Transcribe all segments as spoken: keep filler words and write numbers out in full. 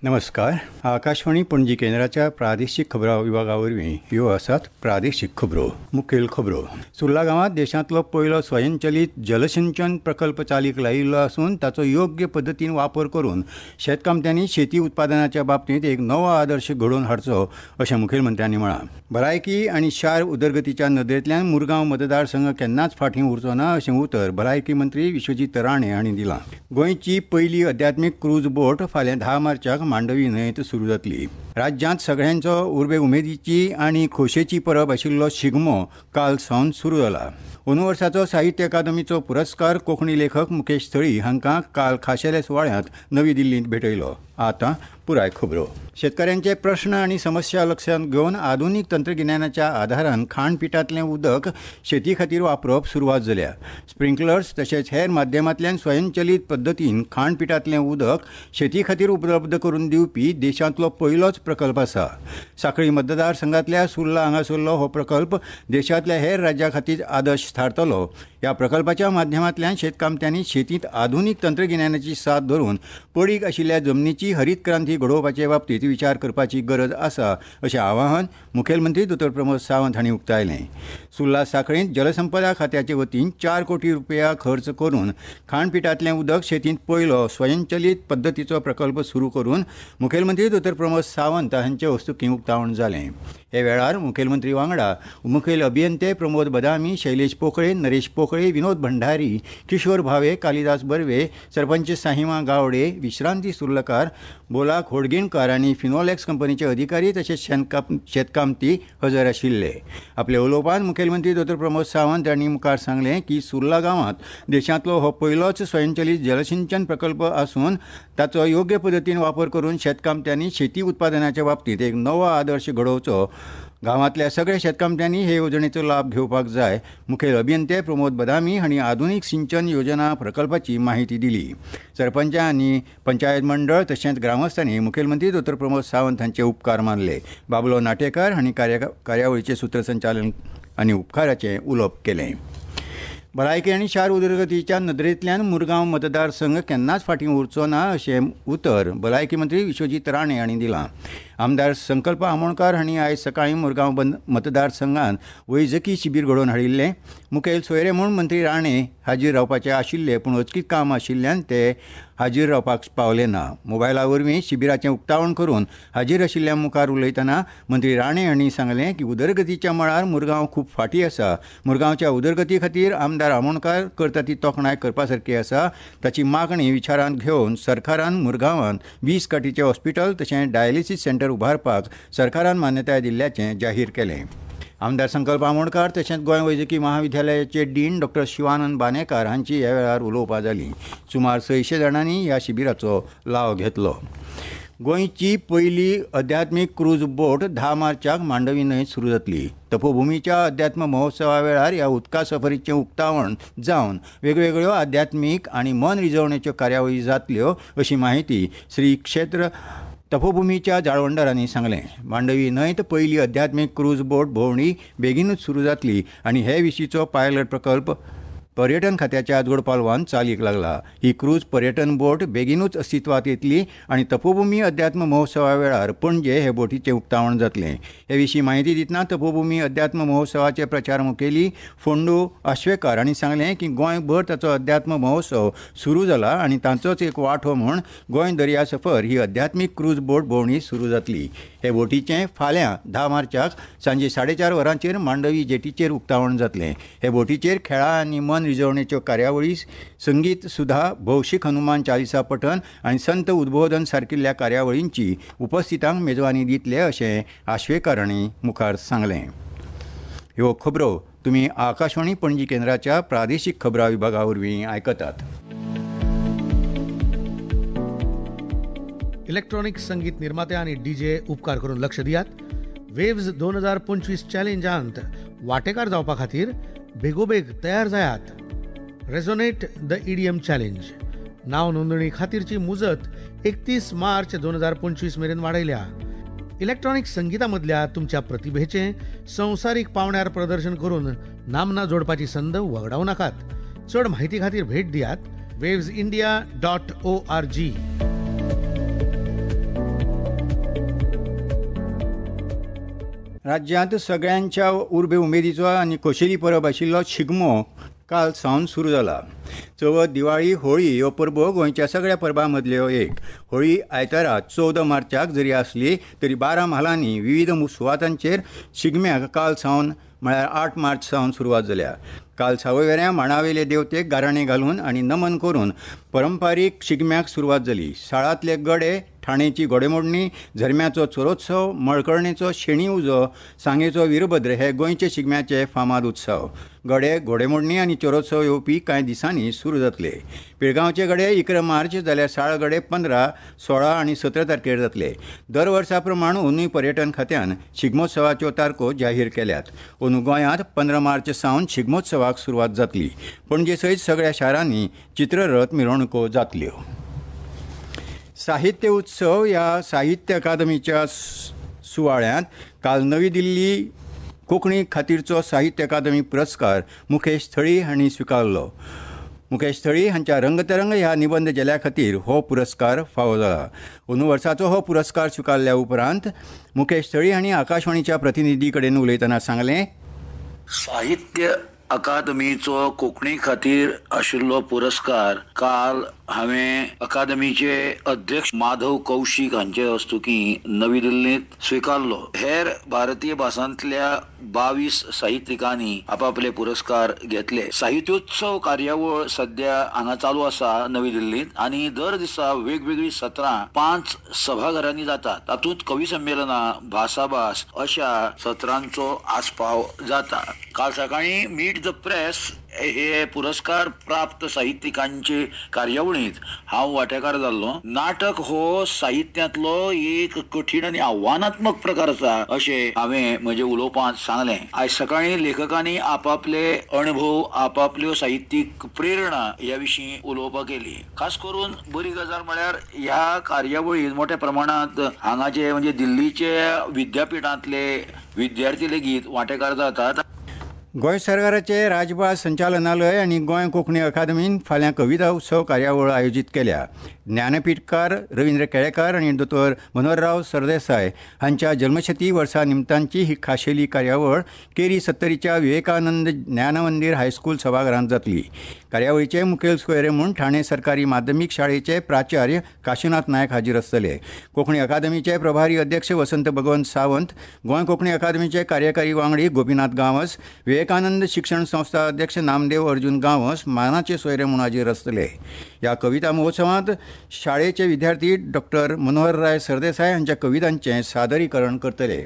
नमस्कार. आकाशवाणी पणजी केंद्राच्या प्रादेशीक खबरां विभागावरवीं ह्यो आसात प्रादेशीक खबरो. मुखेल खबरो. सुर्ला गांवांत देशांतलो पयलो स्वयंचलीत जलसिंचन प्रकल्प चालीक लायिल्लो आसून ताचो योग्य पद्दतीन वापर करून शेतकामत्यांनी शेती उत्पादनाच्या बाबतींत एक नवो आदर्श घडोवन हाडचो अशें मुखेलमंत्र्यांनी म्हळां. भलायकी आनी शार उदरगतीच्या नदरेंतल्यान मुरगांव मतदारसंघ केन्नाच फाटीं उरचो ना अशें उतर भलायकी मंत्री विश्वजीत राणे हांणी दिलां. गोंयची पयली अध्यात्मीक क्रूज बोट फाल्यां धा मार्चाक मांडवी न्हंयेंत सुरू जातली. राज्यांत सगळ्यांचो उर्बे उमेदीची आनी खोशेची परब आशिल्लो शिगमो काल सावन सुरू जाला. अंदू वर्साचो साहित्य अकादमीचो पुरस्कार कोंकणी लेखक मुकेश थळी हांकां काल खाशेल्या सुवाळ्यांत नवी दिल्लींत भेटयलो. आतां पुराय खबरो. शेतकाऱ्यांचे प्रश्न आनी समस्या लक्षांत घेवन आधुनीक तंत्रगिन्यानाच्या आदारान खाणपिठांतलें उदक शेती खातीर वापरप सुरवात जाल्या. स्प्रिंकलर्स तशेंच हेर माध्यमांतल्यान स्वयंचलीत पद्दतीन खाणपिठांतलें उदक शेती खातीर उपलब्ध करून दिवपी देशांतलो पयलोच प्रकल्प आसा. सांखळी मतदारसंघांतल्या सुर्ला हांगासरलो हो प्रकल्प देशांतल्या हेर राज्यां खातीर आदर्श थारतलो. ह्या प्रकल्पाच्या माध्यमांतल्यान शेतकामत्यांनी शेतींत आधुनीक तंत्रगिन्यानाची साथ धरून पडीक आशिल्ल्या जमनीची हरीत क्रांती घडोवपाचे बाबतींत विचार करपाची गरज आसा अशें आवाहन मुखेलमंत्री दोतोर प्रमोद सावंत हांणी उक्तायलें. सुर्ला सांखळींत जलसंपदा खात्याचे वतीन चार कोटी रुपया खर्च करून खाणपिठांतलें उदक शेतींत पयलो स्वयंचलीत पद्दतीचो प्रकल्प सुरू करून मुखेलमंत्री दोतोर प्रमोद सावंत हांचे हस्तुकीं उक्तावण जालें. हे वेळार मुखेलमंत्री वांगडा मुखेल अभियंते प्रमोद बदामी, शैलेश पोकळे, नरेश पोकळे, विनोद भंडारी, किशोर भावे, कालिदास बर्वे, सरपंच साहिमा गावडे, विश्रांती सुर्लकार, बोला खोडगीणकार आनी फिनोलॅक्स कंपनीचे अधिकारी तशेंच शेतकाम शेतकामती हजर आशिल्ले. आपल्या उलोवपांत मुखेलमंत्री दोतोर प्रमोद सावंत हांणी मुखार सांगलें की सुर्ला गांवांत देशांतलो हो पयलोच स्वयंचलीत जलसिंचन प्रकल्प आसून ताचो योग्य पद्दतीन वापर करून शेतकामत्यांनी शेती उत्पादनाच्या बाबतींत एक नवो आदर्श घडोवचो. गांवांतल्या सगळ्या शेतकामत्यांनी हे येवजणेचो लाभ घेवपाक जाय. मुखेल अभियंते प्रमोद बदामी हांणी आधुनीक सिंचन योजना प्रकल्पाची माहिती दिली. सरपंच आनी पंचायत मंडळ तशेंच ग्रामस्थांनी मुखेलमंत्री दोतोर प्रमोद सावंत हांचे उपकार मानले. बाबलो नाटेकार हांणी कार्यावळीचें सूत्रसंचालन आनी उपकाराचें उलोवप केलें. भलायकी आनी शार उदरगतीच्या नदरेंतल्यान मुरगांव मतदारसंघ केन्नाच फाटीं उरचो ना अशें उतर भलायकी मंत्री विश्वजीत राणे हांणी दिलां. आमदार संकल्प आमोणकार हांणी आयज सकाळीं मुरगांव मतदारसंघांत वैजकी शिबीर घडोवन हाडिल्लें. मुखेल सोयरे म्हूण मंत्री राणे हाजीर रावपाचे आशिल्ले पूण अचकीत काम आशिल्ल्यान ते हाजीर रावपाक पावले ना. मोबायला वरवीं शिबिराचें उक्तावण करून हाजीर आशिल्ल्या मुखार उलयतना मंत्री राणे हांणी सांगलें की उदरगतीच्या मळार मुरगांव खूब फाटीं आसा. मुरगांवच्या उदरगती खातीर आमदार आमोणकार करता ती तोखणाय करपा सारकी आसा. ताची मागणी विचारांत घेवन सरकारान मुरगांवांत वीस काटीचें हॉस्पिटल तशेंच डायलिसीस सेंटर उबारपाक सरकारान मान्यताय दिल्ल्याचें जाहीर केलें. आमदार संकल्प आमोणकार तशेंच गोंय वैजकी महाविद्यालयाचे डीन डॉक्टर शिवानंद बानेकार हांची ह्या वेळार उलोवपां जालीं. सुमार सयशे जाणांनी ह्या शिबिराचो लाव घेतलो. गोंयची पयली अध्यात्मीक क्रूज बोट धा मार्चाक मांडवी न्हंयेंत सुरू जातली. तपोभुमीच्या अध्यात्म महोत्सवा वेळार ह्या उदका सफरीचें उक्तावण जावन वेगवेगळ्यो आध्यात्मीक आनी मन रिजवणेच्यो कार्यावळी जातल्यो अशी माहिती श्री क्षेत्र तपोभुमीच्या जाळवंडरांनी सांगलें. मांडवी न्हंयत पयली अध्यात्मीक क्रूज बोट भोंवडी बेगीनूच सुरू जातली आनी हे विशींचो पायलट प्रकल्प पर्यटन खात्याच्या जोड पालवान चालीक लागला. ही क्रूज पर्यटन बोट बेगीनूच अस्तित्वात येतली आनी तपोभुमी अध्यात्म महोत्सवा वेळार पणजे हे बोटीचें उक्तावण जातलें. हे विशीं माहिती दितना तपोभुमी अध्यात्म महोत्सवाचे प्रचार मुखेली फोंडू आश्वेकार हांणी सांगलें की गोंयभर ताचो अध्यात्म महोत्सव सुरू जाला आनी तांचोच एक वांटो म्हूण गोंय दर्या सफर ही अध्यात्मीक क्रूज बोट भोंवडी सुरू जातली. हे बोटीचें फाल्यां धा मार्चाक सांजे साडे चार वरांचेर मांडवी जेटीचेर उक्तावण जातलें. हे बोटीचेर खेळां आनी मन रिजवणेच्यो कार्यावळी, संगीत सुधा, भौशीक हनुमान चालिसा पठण आनी संत उद्बोधन सारकिल्ल्या कार्यावळींची उपस्थितांक मेजवानी दितले अशें आश्वेकार हांणी मुखार सांगलें. ह्यो खबरो तुमी आकाशवाणी पणजी केंद्राच्या प्रादेशीक खबरां विभागा वरवीं आयकतात. इलेक्ट्रॉनिक संगीत निर्माते आनी डीजे उपकार करून लक्ष दियात. वेव्स दोन हजार पंचवीस चॅलेंजांत वांटेकार जावपा खातीर बेगोबेग तयार जायात. रेझोनेट द ईडीएम चॅलेंज नांव नोंदणी खातीरची मुजत एकतीस मार्च दोन हजार पंचवीस मेरेन वाडयल्या. इलेक्ट्रॉनिक संगीता मदल्या तुमच्या प्रतिभेचें संवसारीक पावंड्यार प्रदर्शन करून नामना जोडपाची संद वगडावं नाकात. चड म्हायती खातीर भेट दियात waves India dot O R G. राज्यांत सगळ्यांच्या उर्बे उमेदीचो आनी खोशेली परब आशिल्लो शिगमो काल सावन सुरू जाला. चवथ, दिवाळी, होळी ह्यो परबो गोंयच्या सगळ्या परबां मदल्यो एक. होळी आयतारा चवदा मार्चाक जरी आसली तरी बारा म्हालांनी विविध सुवातांचेर शिगम्याक काल सावन म्हळ्यार आठ मार्च सावन सुरवात जाल्या. काल सावयवेऱ्या मांडावेले देवतेक गाराणें घालून आनी नमन करून परंपारीक शिगम्याक सुरवात जाली. साळांतले गडे, ठाणेची घोडेमोडणी, झरम्याचो चोरोत्सव, मळकर्णेचो शेणी उजो, सांगेचो वीरभद्र हे गोंयचे शिगम्याचे फामाद उत्सव. गडे, घोडेमोडणी आनी चोरोत्सव येवपी कांय दिसांनी सुरू जातले. पिळगांवचे गडे इकरा मार्च जाल्यार साळ गडे पंदरा, सोळा आनी सतरा तारखेर जातले. दर वर्सा प्रमाण अंदूय पर्यटन खात्यान शिगमोत्सवाच्यो तारखो जाहीर केल्यात. अंदू गोंयांत पंदरा मार्च सावन शिगमोत्सवाक सुरवात जातली. पणजे सयत सगळ्या शारांनी चित्ररथ मिरवणुको जातल्यो. साहित्य उत्सव ह्या साहित्य अकादमीच्या सुवाळ्यांत काल नवी दिल्ली कोंकणी खातीरचो साहित्य अकादमी पुरस्कार मुखेश थळी हांणी स्विकारलो. मुखेश थळी हांच्या रंगतरंग ह्या निबंध जल्या खातीर हो पुरस्कार फावो जाला. अंदू वर्साचो हो पुरस्कार स्विकारल्या उपरांत मुखेश थळी हांणी आकाशवाणीच्या प्रतिनिधी कडेन उलयतना सांगलें, साहित्य अकादमीचो कोंकणी खातीर आशिल्लो पुरस्कार काल हांवें अकादमीचे अध्यक्ष माधव कौशिक हांचे हस्तुकीं नवी दिल्लींत स्विकारलो. हेर भारतीय भासांतल्या बावीस साहित्यिकांनी आपापले पुरस्कार घेतले. साहित्योत्सव कार्यावळ सध्या हांगा चालू आसा नवी दिल्लींत आनी दर दिसा वेगवेगळी सत्रां पांच सभाघरांनी जातात. तातूंत कवी संमेलनां, भासाभास अशा सत्रांचो आस्पाव जाता. काल सकाळी मीट द प्रेस हे पुरस्कार प्राप्त साहित्यिकांचे कार्यावळींत हांव वांटेकार जाल्लो. नाटक हो साहित्यांतलो एक कठीण आनी आव्हानात्मक प्रकार आसा अशें हांवें म्हज्या उलोवपांत सांगलें. आयज सकाळी लेखकांनी आपापले अणभव, आपापल्यो साहित्यीक प्रेरणा ह्या विशीं उलोवपाक केली. खास करून बरी गजाल म्हळ्यार ह्या कार्यावळींत मोठ्या प्रमाणांत हांगाचे म्हणजे दिल्लीचे विद्यापिठांतले विद्यार्थी लेगीत वांटेकार जातात. गोंय सरकाराचे राजभास संचालनालय आनी गोंय कोंकणी अकादमीन फाल्यां कविता उत्सव कार्यावळ आयोजीत केल्या. ज्ञानपीठकार रवींद्र केळेकार आनी दोतोर मनोहरराव सरदेसाय हांच्या जल्मशती वर्सा निमतानची ही खाशेली कार्यावळ केरी सत्तरीच्या विवेकानंद ज्ञानमंदीर हायस्कूल सभाघरांत जातली. कार्यावळीचे मुखेल सोयरे म्हूण ठाणे सरकारी माध्यमीक शाळेचे प्राचार्य काशीनाथ नायक हाजीर आसतले. कोंकणी अकादमीचे प्रभारी अध्यक्ष वसंत भगवंत सावंत, गोंय कोंकणी अकादमीचे कार्यकारी वांगडी गोपीनाथ गांवस, विवेकानंद शिक्षण संस्था अध्यक्ष नामदेव अर्जुन गांवस मानाचे सोयरे म्हूण हाजीर आसतले. ह्या कविता महोत्सवांत शाळेचे विद्यार्थी डॉक्टर मनोहरराय सरदेसाय हांच्या कवितांचें सादरीकरण करतले.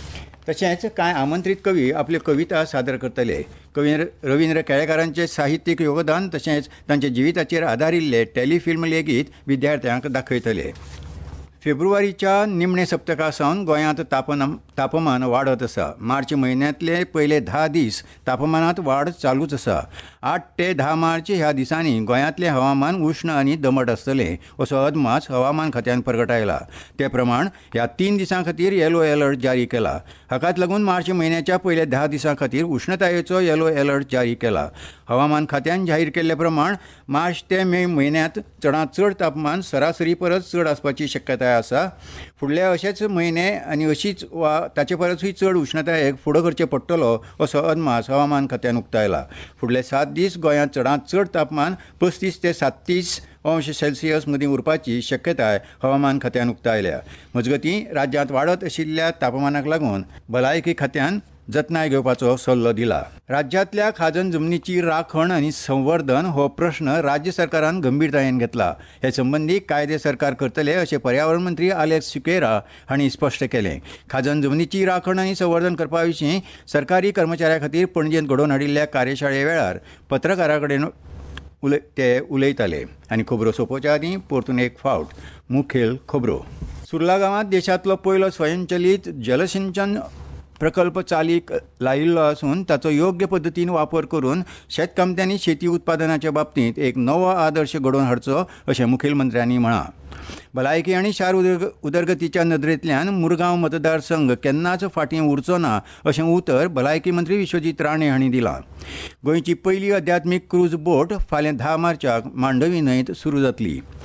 तशेंच कांय आमंत्रीत कवी आपल्यो कविता सादर करतले. कवी रवींद्र केळेकारांचे साहित्यीक योगदान तशेंच तांच्या जिविताचेर आदारिल्ले टेलिफिल्म लेगीत विद्यार्थ्यांक दाखयतले. फेब्रुवारीच्या निमणे सप्तका सावन गोंयांत तापमान तापमान वाडत आसा. मार्च म्हयन्यांतले पयले धा दीस तापमानांत वाड चालूच आसा. आठ ते धा मार्च ह्या दिसांनी गोंयांतलें हवामान उश्ण आनी दमट आसतलें असो अदमास हवामान खात्यान प्रगटायला. ते प्रमाण ह्या तीन दिसां खातीर येलो अलर्ट जारी केला. हाकाच लागून मार्च म्हयन्याच्या पयल्या धा दिसां खातीर उश्णतायेचो येलो अलर्ट जारी केला. हवामान खात्यान जाहीर केल्ले प्रमाण मार्च ते मे म्हयन्यांत चडांत चड तापमान सरासरी परस चड आसपाची शक्यताय आसा. फुडले अशेच म्हयने आनी अशीच वा ताचे परसूय चड उश्णतायेक फुडो करचें पडटलो असो अदमास हवामान खात्यान उक्तायला. फुडले सात दीस गोंयांत चडांत चड तापमान पस्तीस ते साततीस अंश सेल्सियस मदीं उरपाची शक्यताय हवामान खात्यान उक्तायल्या. मजगतीं राज्यांत वाडत आशिल्ल्या तापमानाक लागून भलायकी खात्यान जतनाय घेवपाचो सल्लो दिला. राज्यांतल्या खाजन जमनीची राखण आनी संवर्धन हो प्रश्न राज्य सरकारान गंभीरतायेन घेतला. हे संबंदी कायदे सरकार करतले अशें पर्यावरण मंत्री आलेक्स सिक्वेरा हांणी स्पश्ट केलें. खाजन जमनीची राखण आनी संवर्धन करपा विशीं सरकारी कर्मचाऱ्यां खातीर पणजेंत घडोवन हाडिल्ल्या कार्यशाळे वेळार पत्रकारां कडेन उलय ते उलयताले. आनी खबरो सोंपोवच्या आदीं परतून एक फावट मुखेल खबरो. सुर्ला गांवांत देशांतलो पयलो स्वयंचलीत जलसिंचन प्रकल्प चालीक लायिल्लो आसून ताचो योग्य पद्दतीन वापर करून शेतकामत्यांनी शेती उत्पादनाच्या बाबतींत एक नवो आदर्श घडोवन हाडचो अशें मुखेलमंत्र्यांनी म्हळां. भलायकी आनी शार उदर उदरगतीच्या नदरेंतल्यान मुरगांव मतदारसंघ केन्नाच फाटीं उरचो ना अशें उतर भलायकी मंत्री विश्वजीत राणे हांणी दिलां. गोंयची पयली अध्यात्मीक क्रूज बोट फाल्यां धा मार्चाक मांडवी न्हंयत सुरू जातली.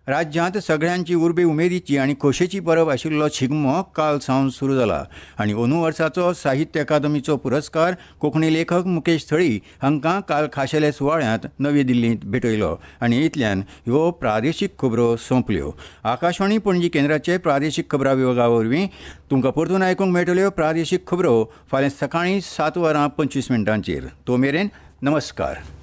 राज्यांत सगळ्यांची उर्बे उमेदीची आनी खोशेची परब आशिल्लो शिगमो काल सावन सुरू जाला आनी अंदू वर्साचो साहित्य अकादमीचो पुरस्कार कोंकणी लेखक मुकेश थळी हांकां काल खाशेल्या सुवाळ्यांत नवी दिल्लींत भेटयलो आनी इतल्यान ह्यो प्रादेशीक खबरो सोंपल्यो. आकाशवाणी पणजी केंद्राचे प्रादेशीक खबरां विभागा वरवीं तुमकां परतून आयकूंक मेळटल्यो प्रादेशीक खबरो फाल्यां सकाळीं सात वरां पंचवीस मिनटांचेर. तो मेरेन नमस्कार.